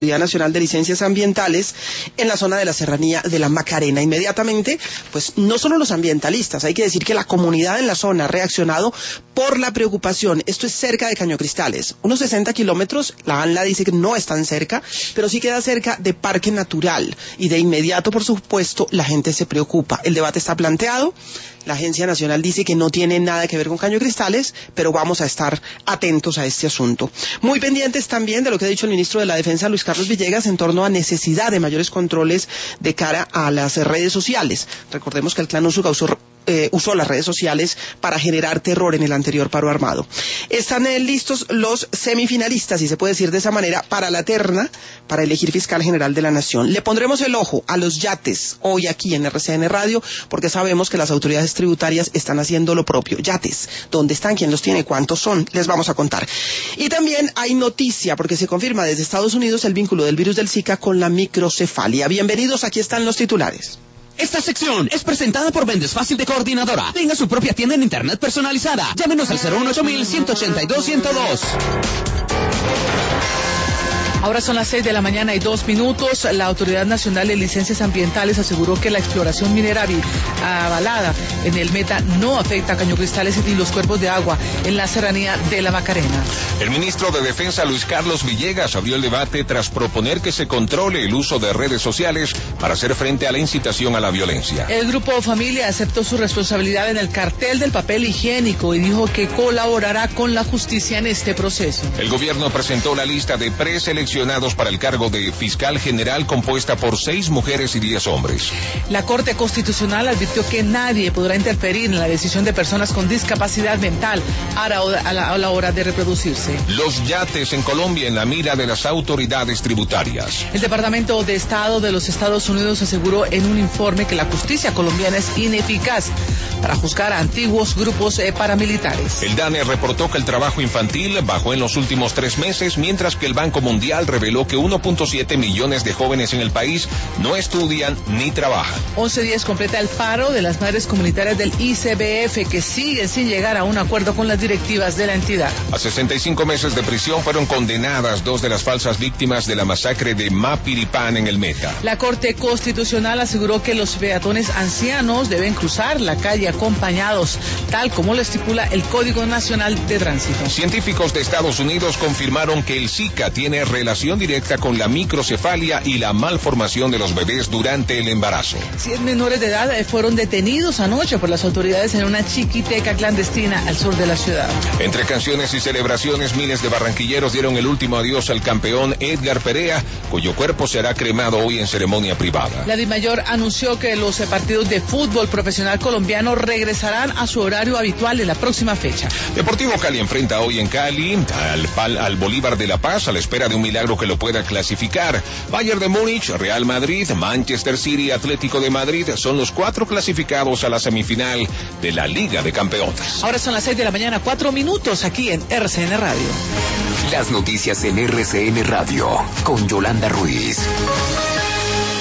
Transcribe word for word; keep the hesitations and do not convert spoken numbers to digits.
Autoridad Nacional de Licencias Ambientales en la zona de la Serranía de la Macarena. Inmediatamente, pues no solo los ambientalistas, hay que decir que la comunidad en la zona ha reaccionado por la preocupación. Esto es cerca de Cañocristales, unos sesenta kilómetros, la ANLA dice que no es tan cerca, pero sí queda cerca de Parque Natural, y de inmediato, por supuesto, la gente se preocupa. El debate está planteado, la Agencia Nacional dice que no tiene nada que ver con Cañocristales, pero vamos a estar atentos a este asunto. Muy pendientes también de lo que ha dicho el ministro de la Defensa, Luis Carlos Villegas, en torno a necesidad de mayores controles de cara a las redes sociales. Recordemos que el Clan Úsuga usó, eh, usó las redes sociales para generar terror en el anterior paro armado. Están eh, listos los semifinalistas, si se puede decir de esa manera, para la terna, para elegir fiscal general de la Nación. Le pondremos el ojo a los yates hoy aquí en R C N Radio, porque sabemos que las autoridades tributarias están haciendo lo propio. Yates, ¿dónde están? ¿Quién los tiene? ¿Cuántos son? Les vamos a contar. Y también hay noticia, porque se confirma desde Estados Unidos el vínculo del virus del Zika con la microcefalia. Bienvenidos, aquí están los titulares. Esta sección es presentada por Vendes Fácil de Coordinadora. Tenga su propia tienda en internet personalizada. Llámenos al cero uno ocho mil, ciento ochenta y dos, ciento dos. Ahora son las seis de la mañana y dos minutos. La Autoridad Nacional de Licencias Ambientales aseguró que la exploración minera avalada en el Meta no afecta a Cañocristales ni los cuerpos de agua en la Serranía de la Macarena. El ministro de Defensa, Luis Carlos Villegas, abrió el debate tras proponer que se controle el uso de redes sociales para hacer frente a la incitación a la violencia. El Grupo Familia aceptó su responsabilidad en el cartel del papel higiénico y dijo que colaborará con la justicia en este proceso. El gobierno presentó la lista de preseleccionados para el cargo de fiscal general, compuesta por seis mujeres y diez hombres. La Corte Constitucional advirtió que nadie podrá interferir en la decisión de personas con discapacidad mental a la, a la hora de reproducirse. Los yates en Colombia en la mira de las autoridades tributarias. El Departamento de Estado de los Estados Unidos aseguró en un informe que la justicia colombiana es ineficaz para juzgar a antiguos grupos eh, paramilitares. El DANE reportó que el trabajo infantil bajó en los últimos tres meses, mientras que el Banco Mundial reveló que uno punto siete millones de jóvenes en el país no estudian ni trabajan. once días completa el paro de las madres comunitarias del I C B F, que siguen sin llegar a un acuerdo con las directivas de la entidad. A sesenta y cinco meses de prisión fueron condenadas dos de las falsas víctimas de la masacre de Mapiripán en el Meta. La Corte Constitucional aseguró que los peatones ancianos deben cruzar la calle acompañados, tal como lo estipula el Código Nacional de Tránsito. Científicos de Estados Unidos confirmaron que el Zika tiene relación directa con la microcefalia y la malformación de los bebés durante el embarazo. Cien menores de edad fueron detenidos anoche por las autoridades en una chiquiteca clandestina al sur de la ciudad. Entre canciones y celebraciones, miles de barranquilleros dieron el último adiós al campeón Edgar Perea, cuyo cuerpo será cremado hoy en ceremonia privada. La DIMAYOR anunció que los partidos de fútbol profesional colombiano regresarán a su horario habitual en la próxima fecha. Deportivo Cali enfrenta hoy en Cali al, al Bolívar de La Paz a la espera de un milagro que lo pueda clasificar. Bayern de Múnich, Real Madrid, Manchester City y Atlético de Madrid son los cuatro clasificados a la semifinal de la Liga de Campeones. Ahora son las seis de la mañana, cuatro minutos aquí en R C N Radio. Las noticias en R C N Radio con Yolanda Ruiz.